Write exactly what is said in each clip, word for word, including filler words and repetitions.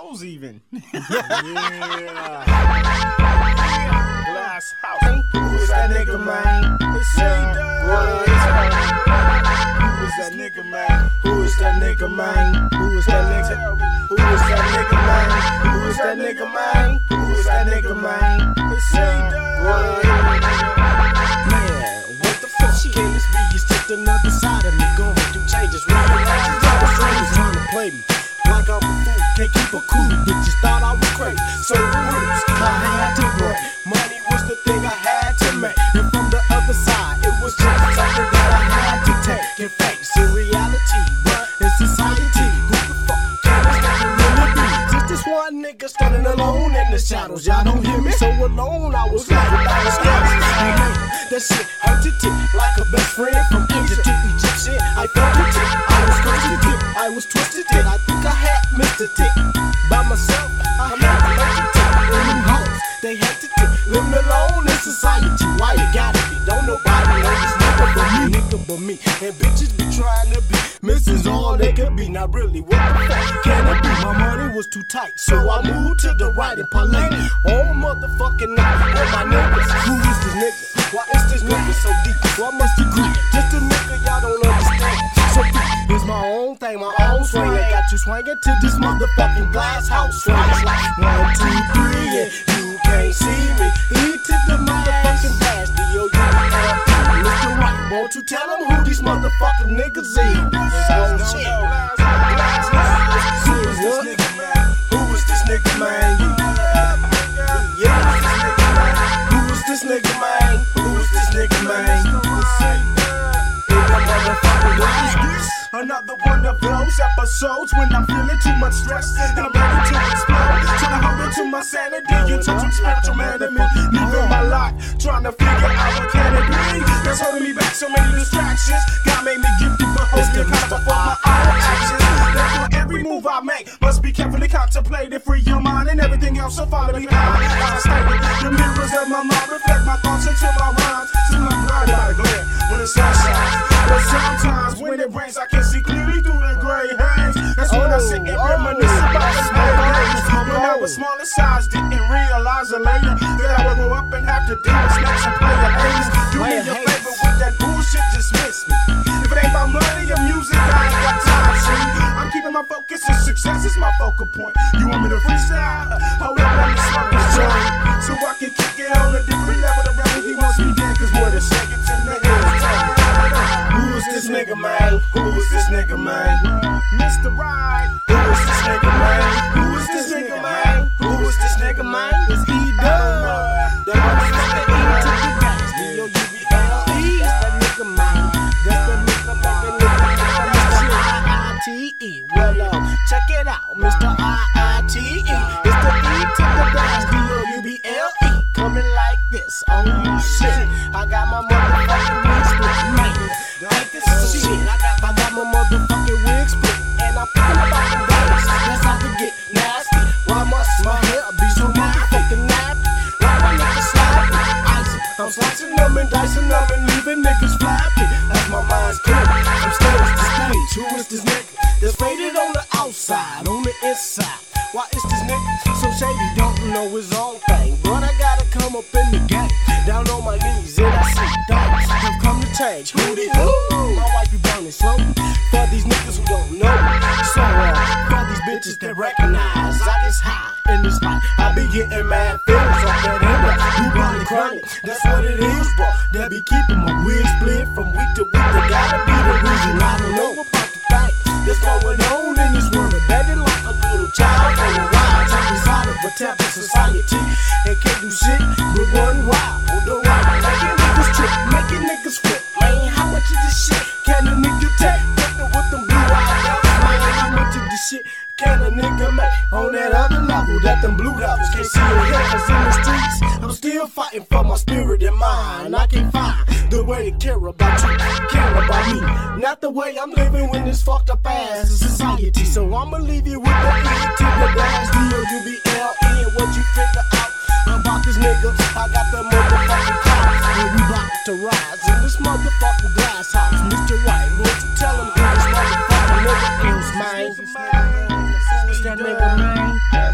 clothes even. Yeah. Glass house. Who is that nigga, man? It's What is Who is that nigga, man? Who is that nigga, man? Who is that nigga? Who is that nigga, man? Who is that nigga, man? Who is that nigga, man? It's What? Man, what the fuck can this be? It's just another side of me going through changes. Realizing all the strangers trying to play me like I'm a fool. Can't keep a cool. Bitches thought I was crazy. So the rules I had to break. Money was the thing I had to make. And from the other side, it was just something that I had to take and face in reality. But in society, who the fuck can this nigga really be? Just this one nigga standing alone in the shadows. Y'all don't hear me? So alone, I was like, I was scared. That shit hurt it like a best friend from Asia to Egyptian. I felt it, I was cursed it, I was twisted it. I think I had missed it by myself. I had to make it in them hoes. They hated it, living alone in society. Why you gotta be? Don't nobody know this nigga but me, nigga but me. And bitches be trying to be Missus all they could be. Not really, what the fuck can it be? My money was too tight, so I moved to the right and parlay all motherfucking night with my niggas. Who is this nigga? Why is this nigga so deep? Why must he creep? Just a nigga y'all don't understand. So deep, it's my own thing, my own swing. I got you swinging to this motherfucking glass house swing. It's like one, two, three, and you can't see me. E to the motherfucking glass, D O U L. Mister Right, won't you tell him who these motherfucking niggas is? So shit. Who is this nigga, man? Who is this nigga, man? Yeah, who is this nigga, man? Who is this nigga, man? Another one of those episodes when I'm feeling too much stress and I'm ready to explode. Trying to hold on to my sanity and touch some spiritual man in me. Living my life, trying to figure out what can it be that's holding me back. So many distractions. God made me gifted for holding accountable for my own actions. Therefore, every move I make must be carefully contemplated. Free your mind and everything else will follow me behind. I stated the mirrors of my mind reflect my thoughts into my rhymes. So I'm blinded by the glare when the sun shines. But sometimes when it rains, I can see clearly through the gray haze. That's when I sit and reminisce about the small days. When I was small in size, didn't realize it later that I would grow up and have to deal with snakes and player haters. Do me a favor with that bullshit, dismiss me. If it ain't about money or music, I ain't got time, see. I'm keeping my focus and success is my focal point. You want me to freestyle? Hold up, let me smoke this joint so I can kick it on a different level. The rebel, he wants me dead, cause we're the seconds in the hills. Who is this nigga, man? Who is this nigga, man? Mister Right. Who is this nigga, man? Who is this nigga, man? Who is this nigga, man? It's E-Dub. That motherfucker E to the dash. D O U B L E. That's that nigga, man. That's that nigga, making nigga. Mister I I T E. Well, um, check it out. Mister I I T E. It's the E to the dash. D O U B L E. Coming like this. Oh, shit. I got my motherfucking wig split, man. Ain't this some shit? I got, I got my motherfucking wig split, and I'm thinking about the days. That's how to get nasty. Why must my hair be so motherfucking nappy? Why my niggas slappy? Icy. I'm slicing them and dicing them and leaving niggas flappy. As my mind's clear, I'm stage to stage. Who is this nigga that's faded on the outside, on the inside? Why is this nigga so shady? Don't know his own thing, but I gotta come up in the game. Down on my knees and I see dogs have come to change. Who the who? My wife be burning slowly for these niggas who don't know me. So uh, for these bitches that recognize I just high in this fight. I be getting mad feelings off that end. You probably crying. That's what it is, bro. They be keeping my wig split from week to week. They gotta be the reason. I don't know about the fact that's going on in this world. Bedding like a little child on a ride, top inside of a tapping society, and can't do shit but run wild. The wild, making niggas trip, making niggas flip. Man, how much of this shit can a nigga take? Fucking with them blue eyes out, man. How much of this shit can a nigga make on that other level that them blue devils can't see your head? Cause in the streets, I'm still fighting for my spirit and mind. I can't find the way to care about you, care about me. Not the way I'm living when this fucked up ass society. So I'ma leave you with the E to the dash. D O U B L E and what you figure out about this nigga. I got the motherfucking clouds and we about to rise in this motherfucking glass house. Mister Right, won't you tell him who this motherfucking nigga is, man? Who's that nigga, man?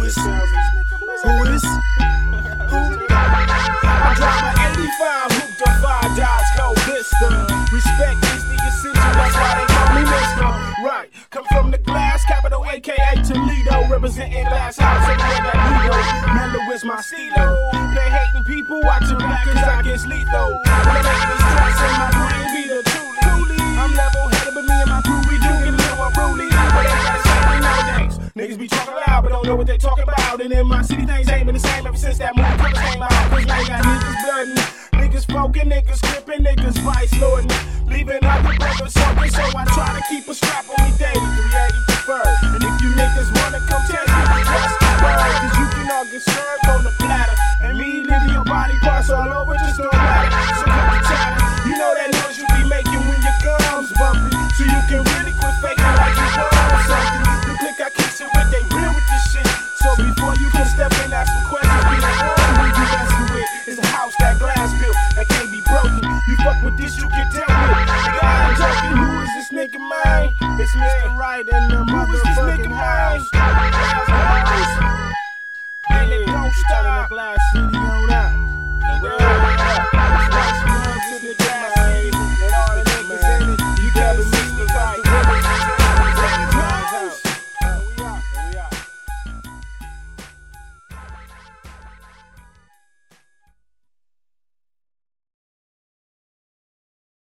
is? Who is? Who? I drive an eighty-five Hoop to five Dodge Cold Vista. Respect is the essential, that's why they call me Mister Right, come from the glass capital, aka Toledo, representing glass house everywhere that we go. Mellow is my stilo. They hating people watching back cause I get lethal. When I make this stress in my brain be the truly. I'm level-headed, but me and my crew, we do get a little unruly. But they gotta say me nowadays. Niggas be talking loud, but don't know what they talking about. And in my city, things ain't been the same ever since that movie came out. Cause now you got niggas bloodin', niggas smoking, niggas clipping, niggas vice lordin', leaving other brothers something. So I try to keep a strap on me daily, three eighty preferred. And if you niggas wanna come test me, just word, cause you can all get served on the platter. And me leaving your body parts all over just don't matter. So cut the chatter, you know that noise you be making when your gums bumping. So you can really quit faking like you want something. The click I kiss it with, they real with this shit. So before you can step in, ask some questions. Be like, oh, who you messing with? It's a house that glass built that can't be broken. You fuck with this, you can tell me. Nigga, I ain't joking. Who is this nigga, man? It's Mister Right and the motherfucking house. And it don't stop.